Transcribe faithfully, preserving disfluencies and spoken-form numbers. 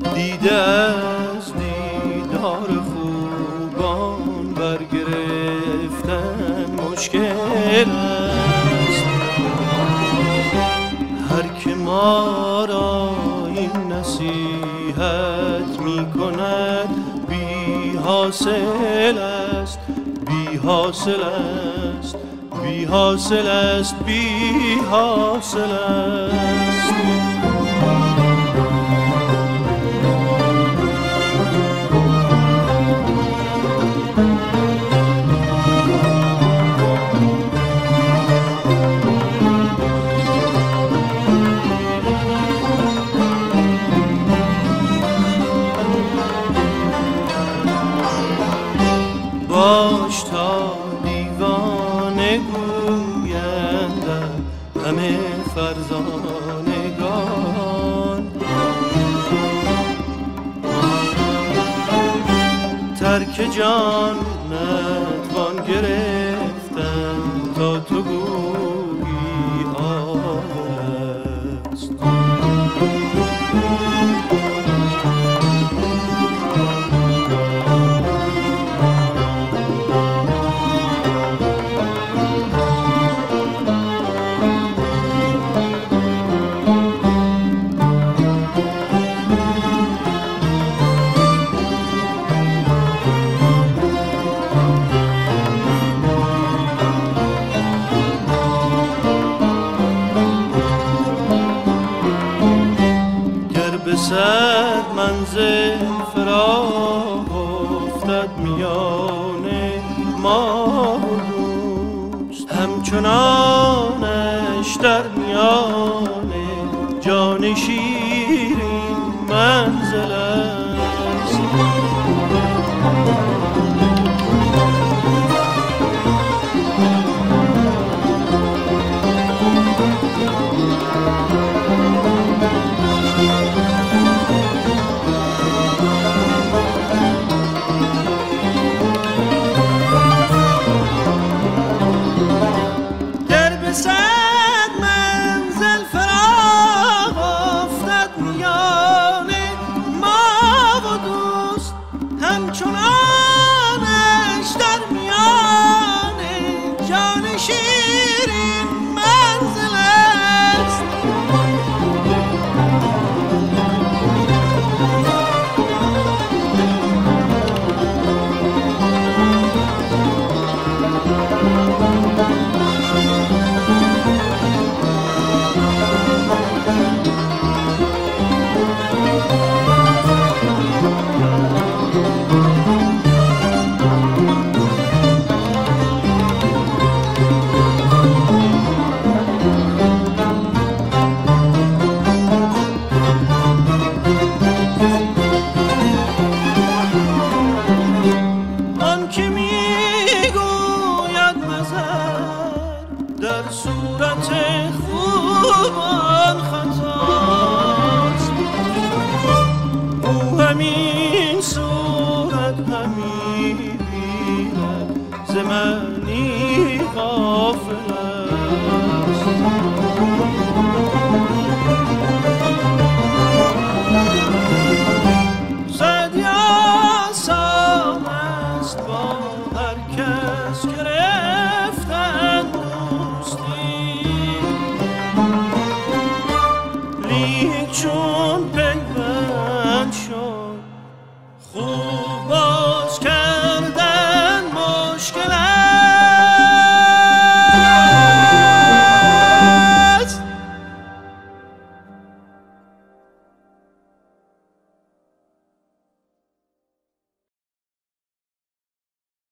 دیده از دیدار خوبان برگرفتن مشکل است. هر که ما را این نصیحت می کند بی حاصل است، بی حاصل است، بی حاصل است، بی حاصل است. باش تا دیوانه گویندم همه فرزانگان، ترک جان نتوان گرفتن تا تو گویی آل است. صد منزل فراق افتد میان ما و دوست، همچنانش در میان جان شیرین منزل است. در صورت خوبان خطاست، او همین صورت همی بیند ز معنی غافل است. سعدی آسان است با هر کس گرفتن لیک چون پیوند شد خوب